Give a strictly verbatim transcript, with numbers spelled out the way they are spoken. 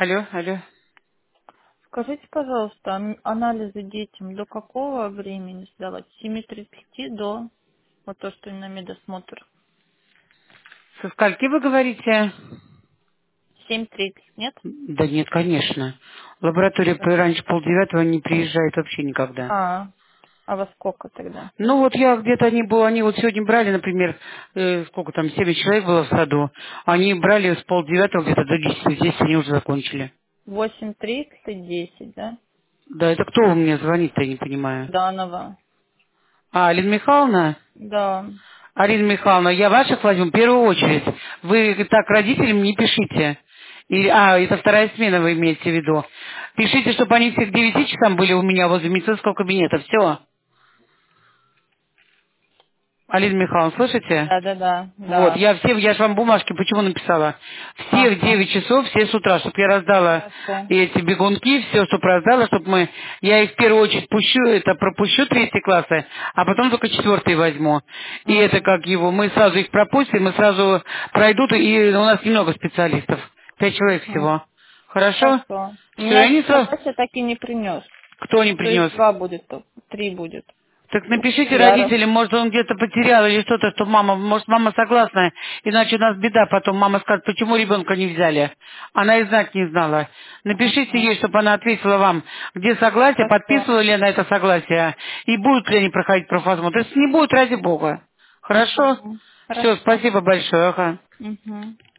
Алло, алло. Скажите, пожалуйста, ан- анализы детям до какого времени сдавать? С семи тридцати до, вот то, что на медосмотр. Со скольки вы говорите? семь тридцать, нет? Да нет, конечно. Лаборатория по- раньше полдевятого не приезжает вообще никогда. А, а во сколько тогда? Ну вот я где-то они было, они вот сегодня брали, например, э, сколько там, семь человек было в саду, они брали с полдевятого где-то до десяти, здесь они уже закончили. восемь тридцать, десять, да? Да, это кто у меня звонит-то, я не понимаю. Данова. А, Алина Михайловна? Да. Арина Михайловна, я ваших возьму в первую очередь. Вы так родителям не пишите. И, а, это вторая смена вы имеете в виду. Пишите, чтобы они все к девяти часам были у меня возле медицинского кабинета. Все. Алина Михайловна, слышите? Да, да, да, Вот, да. я всем, я же вам бумажки почему написала? Все в Ага. девять часов, все с утра, чтобы я раздала Хорошо. эти бегунки, все, чтобы раздала, чтобы мы, я их в первую очередь пущу, это пропущу третьи классы, а потом только четвертые возьму. И это Угу. как его, мы сразу их пропустим, мы сразу пройдут, и у нас немного специалистов, пять человек М, всего. Хорошо? Хорошо. У Все, и меня они сразу, согласие так и не принес. кто не То есть принес? два будет, то три будет. Так напишите Я раз... родителям, может он где-то потерял или что-то, что мама, может мама согласна, иначе у нас беда, потом мама скажет, почему ребенка не взяли. Она и знать не знала. Напишите Ага. ей, чтобы она ответила вам, где согласие, Хорошо. подписывала ли она это согласие, и будут ли они проходить профосмотр. Если не будет, ради бога. Хорошо? Угу. Все, Хорошо. спасибо большое. Ага. Угу.